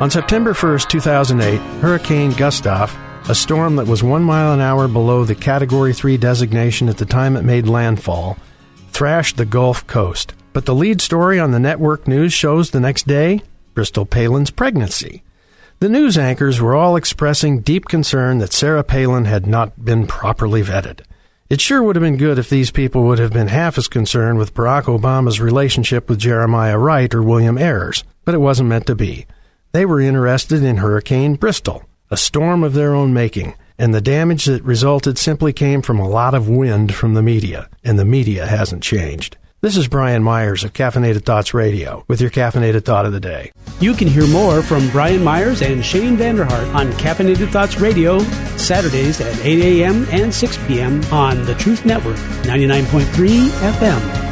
On September 1st, 2008, Hurricane Gustav, a storm that was 1 mile an hour below the Category 3 designation at the time it made landfall, thrashed the Gulf Coast. But the lead story on the network news shows the next day, Bristol Palin's pregnancy. The news anchors were all expressing deep concern that Sarah Palin had not been properly vetted. It sure would have been good if these people would have been half as concerned with Barack Obama's relationship with Jeremiah Wright or William Ayers, but it wasn't meant to be. They were interested in Hurricane Bristol, a storm of their own making, and the damage that resulted simply came from a lot of wind from the media, and the media hasn't changed. This is Brian Myers of Caffeinated Thoughts Radio with your Caffeinated Thought of the Day. You can hear more from Brian Myers and Shane Vanderhart on Caffeinated Thoughts Radio, Saturdays at 8 a.m. and 6 p.m. on the Truth Network, 99.3 FM.